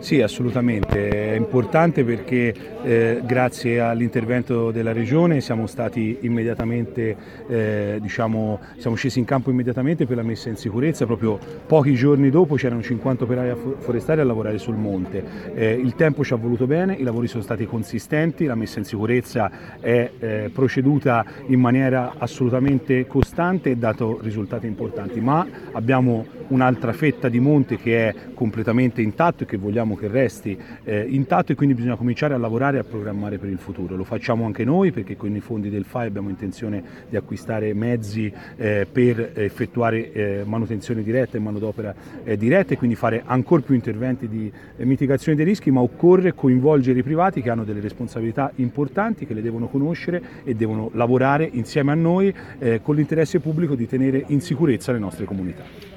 Sì, assolutamente, è importante perché grazie all'intervento della Regione siamo stati immediatamente, siamo scesi in campo immediatamente per la messa in sicurezza. Proprio pochi giorni dopo c'erano 50 operai forestali a lavorare sul monte. Il tempo ci ha voluto bene, i lavori sono stati consistenti, la messa in sicurezza è proceduta in maniera assolutamente costante e dato risultati importanti, ma abbiamo un'altra fetta di monte che è completamente intatto e che vogliamo che resti intatto, e quindi bisogna cominciare a lavorare e a programmare per il futuro. Lo facciamo anche noi perché con i fondi del FAI abbiamo intenzione di acquistare mezzi per effettuare manutenzione diretta e manodopera diretta, e quindi fare ancora più interventi di mitigazione dei rischi, ma occorre coinvolgere i privati che hanno delle responsabilità importanti, che le devono conoscere e devono lavorare insieme a noi con l'interesse pubblico di tenere in sicurezza le nostre comunità.